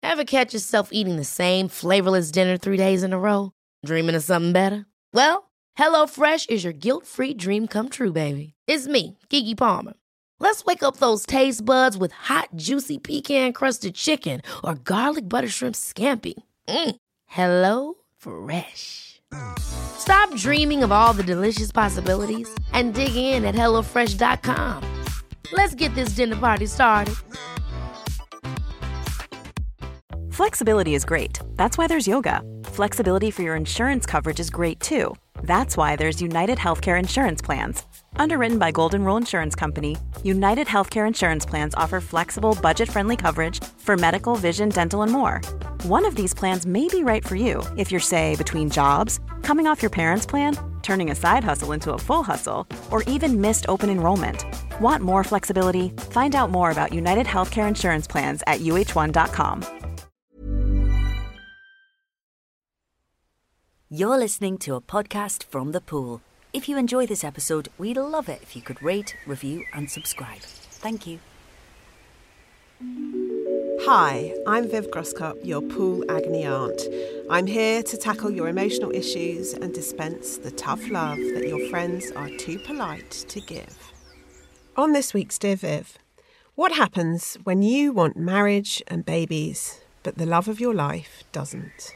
Ever catch yourself eating the same flavorless dinner 3 days in a row? Dreaming of something better? Well, HelloFresh is your guilt-free dream come true, baby. It's me, Keke Palmer. Let's wake up those taste buds with hot, juicy pecan-crusted chicken or garlic butter shrimp scampi. Hello Fresh. Stop dreaming of all the delicious possibilities and dig in at HelloFresh.com. Let's get this dinner party started. Flexibility is great. That's why there's yoga. Flexibility for your insurance coverage is great too. That's why there's United Healthcare Insurance Plans. Underwritten by Golden Rule Insurance Company, United Healthcare Insurance Plans offer flexible, budget-friendly coverage for medical, vision, dental, and more. One of these plans may be right for you if you're, say, between jobs, coming off your parents' plan, turning a side hustle into a full hustle, or even missed open enrollment. Want more flexibility? Find out more about United Healthcare Insurance Plans at uh1.com. You're listening to a podcast from The Pool. If you enjoy this episode, we'd love it if you could rate, review, and subscribe. Thank you. Hi, I'm Viv Groskop, your pool agony aunt. I'm here to tackle your emotional issues and dispense the tough love that your friends are too polite to give. On this week's Dear Viv, what happens when you want marriage and babies, but the love of your life doesn't?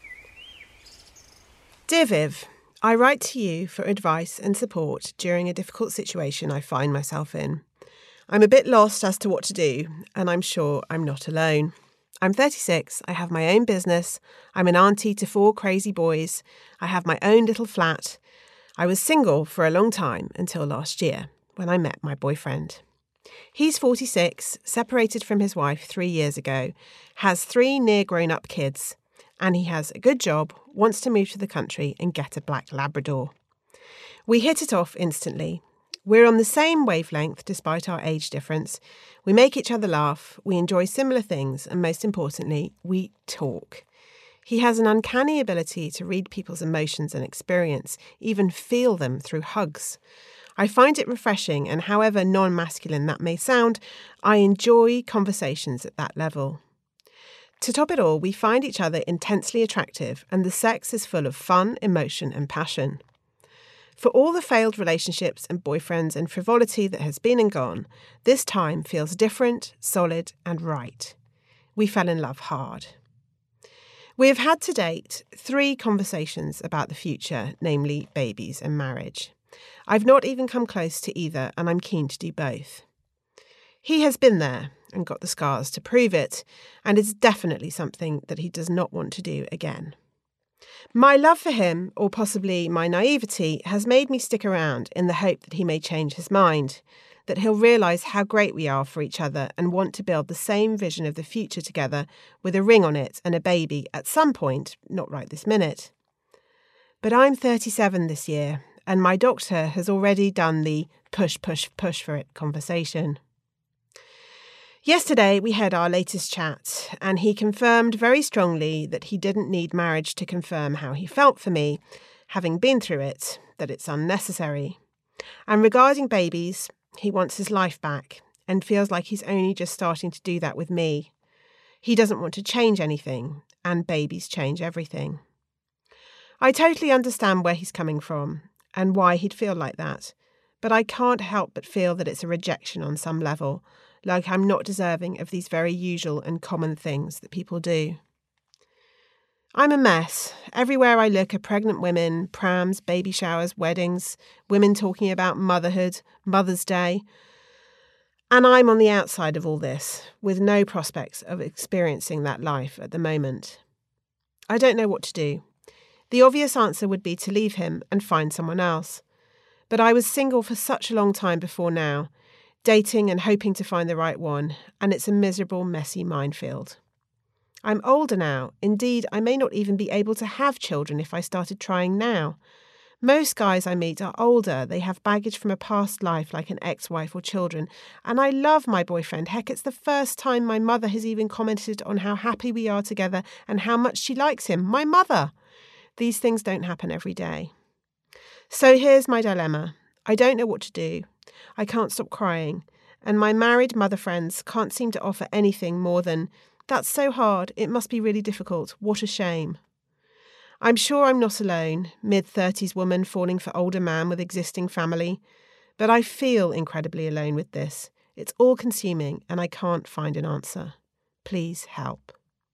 Dear Viv, I write to you for advice and support during a difficult situation I find myself in. I'm a bit lost as to what to do, and I'm sure I'm not alone. I'm 36, I have my own business, I'm an auntie to 4 crazy boys, I have my own little flat. I was single for a long time until last year, when I met my boyfriend. He's 46, separated from his wife 3 years ago, has 3 near grown-up kids, and he has a good job, wants to move to the country and get a black Labrador. We hit it off instantly. We're on the same wavelength despite our age difference. We make each other laugh, we enjoy similar things, and most importantly, we talk. He has an uncanny ability to read people's emotions and experience, even feel them through hugs. I find it refreshing, and however non-masculine that may sound, I enjoy conversations at that level. To top it all, we find each other intensely attractive, and the sex is full of fun, emotion, and passion. For all the failed relationships and boyfriends and frivolity that has been and gone, this time feels different, solid, and right. We fell in love hard. We have had to date 3 conversations about the future, namely babies and marriage. I've not even come close to either, and I'm keen to do both. He has been there and got the scars to prove it, and it's definitely something that he does not want to do again. My love for him, or possibly my naivety, has made me stick around in the hope that he may change his mind, that he'll realise how great we are for each other and want to build the same vision of the future together with a ring on it and a baby at some point, not right this minute. But I'm 37 this year, and my doctor has already done the push, push, push for it conversation. Yesterday we had our latest chat, and he confirmed very strongly that he didn't need marriage to confirm how he felt for me, having been through it, that it's unnecessary. And regarding babies, he wants his life back and feels like he's only just starting to do that with me. He doesn't want to change anything, and babies change everything. I totally understand where he's coming from and why he'd feel like that, but I can't help but feel that it's a rejection on some level, like I'm not deserving of these very usual and common things that people do. I'm a mess. Everywhere I look are pregnant women, prams, baby showers, weddings, women talking about motherhood, Mother's Day. And I'm on the outside of all this, with no prospects of experiencing that life at the moment. I don't know what to do. The obvious answer would be to leave him and find someone else. But I was single for such a long time before now, dating and hoping to find the right one, and it's a miserable, messy minefield. I'm older now. Indeed, I may not even be able to have children if I started trying now. Most guys I meet are older. They have baggage from a past life like an ex-wife or children. And I love my boyfriend. Heck, it's the first time my mother has even commented on how happy we are together and how much she likes him. My mother! These things don't happen every day. So here's my dilemma. I don't know what to do. I can't stop crying. And my married mother friends can't seem to offer anything more than, That's so hard. It must be really difficult. What a shame. I'm sure I'm not alone, mid-30s woman falling for older man with existing family, but I feel incredibly alone with this. It's all-consuming and I can't find an answer. Please help.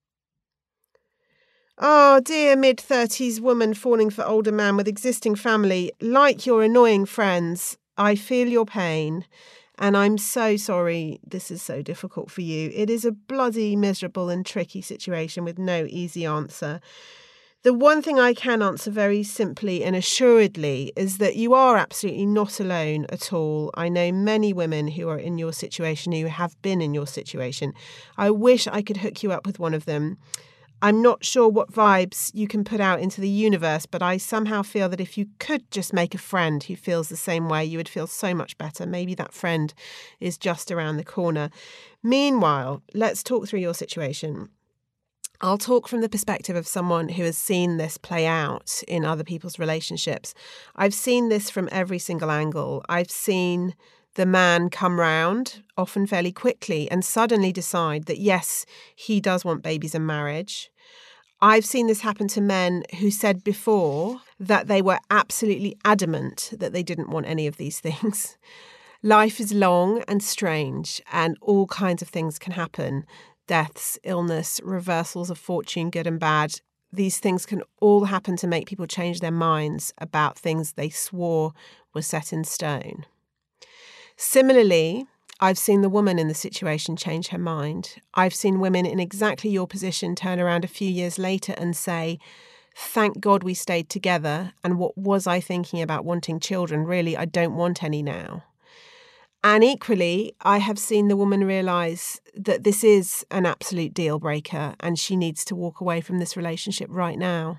Oh, dear mid-30s woman falling for older man with existing family, like your annoying friends, I feel your pain. And I'm so sorry this is so difficult for you. It is a bloody miserable and tricky situation with no easy answer. The one thing I can answer very simply and assuredly is that you are absolutely not alone at all. I know many women who are in your situation, who have been in your situation. I wish I could hook you up with one of them. I'm not sure what vibes you can put out into the universe, but I somehow feel that if you could just make a friend who feels the same way, you would feel so much better. Maybe that friend is just around the corner. Meanwhile, let's talk through your situation. I'll talk from the perspective of someone who has seen this play out in other people's relationships. I've seen this from every single angle. I've seen the man come round, often fairly quickly, and suddenly decide that, yes, he does want babies and marriage. I've seen this happen to men who said before that they were absolutely adamant that they didn't want any of these things. Life is long and strange, and all kinds of things can happen. Deaths, illness, reversals of fortune, good and bad. These things can all happen to make people change their minds about things they swore were set in stone. Similarly, I've seen the woman in the situation change her mind. I've seen women in exactly your position turn around a few years later and say, thank God we stayed together, and what was I thinking about wanting children? Really, I don't want any now. And equally, I have seen the woman realise that this is an absolute deal breaker and she needs to walk away from this relationship right now.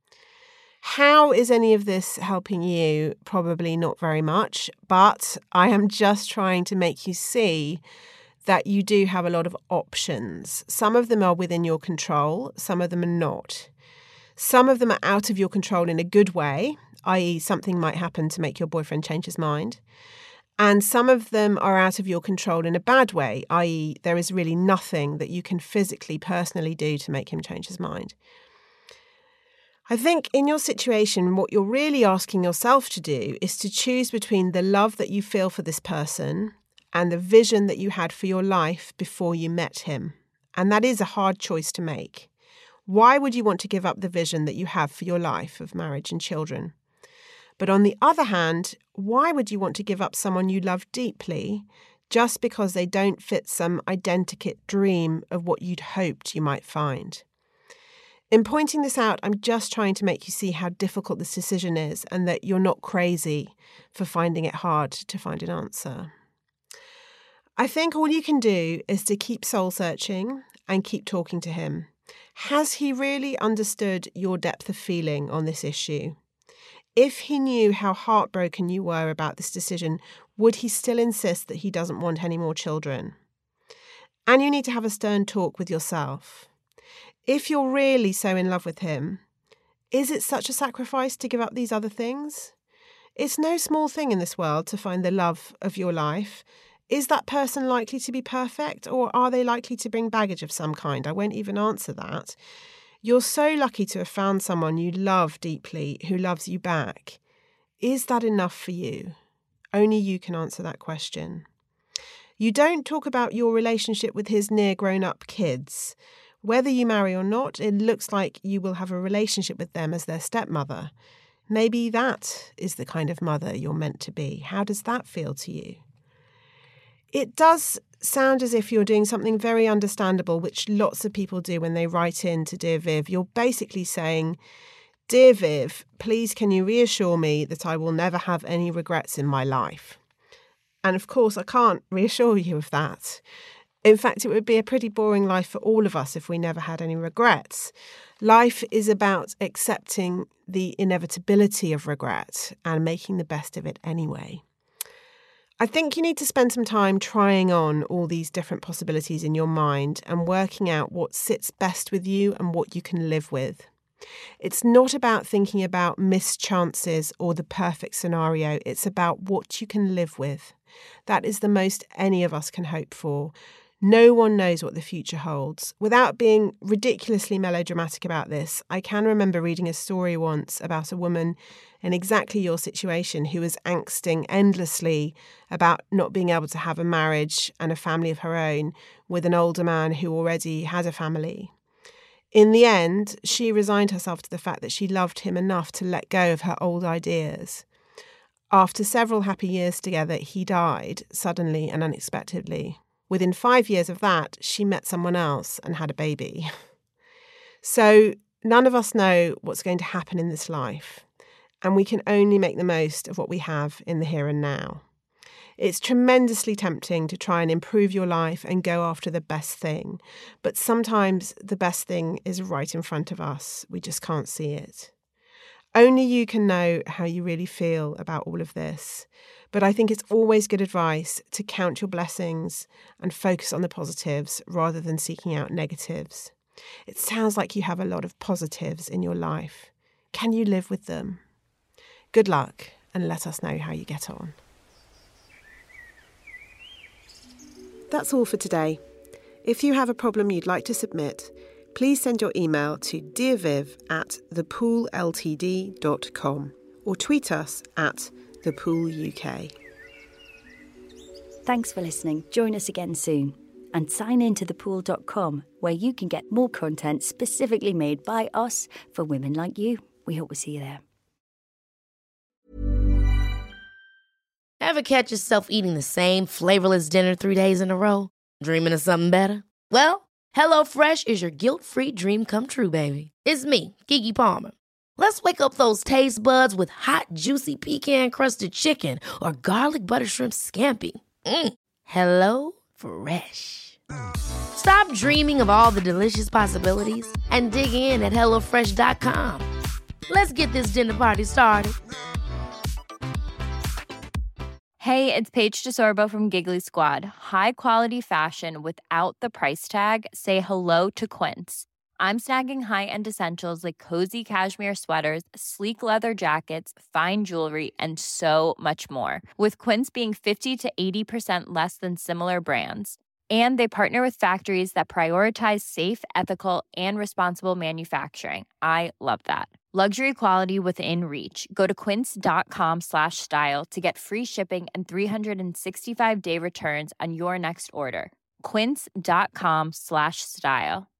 How is any of this helping you? Probably not very much, but I am just trying to make you see that you do have a lot of options. Some of them are within your control, some of them are not. Some of them are out of your control in a good way, i.e. something might happen to make your boyfriend change his mind. And some of them are out of your control in a bad way, i.e. there is really nothing that you can physically, personally do to make him change his mind. I think in your situation, what you're really asking yourself to do is to choose between the love that you feel for this person and the vision that you had for your life before you met him. And that is a hard choice to make. Why would you want to give up the vision that you have for your life of marriage and children? But on the other hand, why would you want to give up someone you love deeply just because they don't fit some identikit dream of what you'd hoped you might find? In pointing this out, I'm just trying to make you see how difficult this decision is and that you're not crazy for finding it hard to find an answer. I think all you can do is to keep soul searching and keep talking to him. Has he really understood your depth of feeling on this issue? If he knew how heartbroken you were about this decision, would he still insist that he doesn't want any more children? And you need to have a stern talk with yourself. If you're really so in love with him, is it such a sacrifice to give up these other things? It's no small thing in this world to find the love of your life. Is that person likely to be perfect, or are they likely to bring baggage of some kind? I won't even answer that. You're so lucky to have found someone you love deeply who loves you back. Is that enough for you? Only you can answer that question. You don't talk about your relationship with his near grown-up kids. Whether you marry or not, it looks like you will have a relationship with them as their stepmother. Maybe that is the kind of mother you're meant to be. How does that feel to you? It does sound as if you're doing something very understandable, which lots of people do when they write in to Dear Viv. You're basically saying, Dear Viv, please can you reassure me that I will never have any regrets in my life? And of course, I can't reassure you of that. In fact, it would be a pretty boring life for all of us if we never had any regrets. Life is about accepting the inevitability of regret and making the best of it anyway. I think you need to spend some time trying on all these different possibilities in your mind and working out what sits best with you and what you can live with. It's not about thinking about missed chances or the perfect scenario. It's about what you can live with. That is the most any of us can hope for. No one knows what the future holds. Without being ridiculously melodramatic about this, I can remember reading a story once about a woman in exactly your situation who was angsting endlessly about not being able to have a marriage and a family of her own with an older man who already had a family. In the end, she resigned herself to the fact that she loved him enough to let go of her old ideas. After several happy years together, he died suddenly and unexpectedly. Within 5 years of that, she met someone else and had a baby. So none of us know what's going to happen in this life, and we can only make the most of what we have in the here and now. It's tremendously tempting to try and improve your life and go after the best thing, but sometimes the best thing is right in front of us. We just can't see it. Only you can know how you really feel about all of this. But I think it's always good advice to count your blessings and focus on the positives rather than seeking out negatives. It sounds like you have a lot of positives in your life. Can you live with them? Good luck, and let us know how you get on. That's all for today. If you have a problem you'd like to submit, please send your email to dearviv@thepoolltd.com or tweet us at thepooluk. Thanks for listening. Join us again soon. And sign in to thepool.com, where you can get more content specifically made by us for women like you. We hope we see you there. Ever catch yourself eating the same flavorless dinner 3 days in a row? Dreaming of something better? Well, HelloFresh is your guilt-free dream come true, baby. It's me, Keke Palmer. Let's wake up those taste buds with hot, juicy pecan-crusted chicken or garlic butter shrimp scampi. Hello Fresh. Stop dreaming of all the delicious possibilities and dig in at HelloFresh.com. Let's get this dinner party started. Hey, it's Paige DeSorbo from Giggly Squad. High quality fashion without the price tag. Say hello to Quince. I'm snagging high-end essentials like cozy cashmere sweaters, sleek leather jackets, fine jewelry, and so much more. With Quince being 50 to 80% less than similar brands. And they partner with factories that prioritize safe, ethical, and responsible manufacturing. I love that. Luxury quality within reach. Go to quince.com/style to get free shipping and 365-day returns on your next order. Quince.com/style.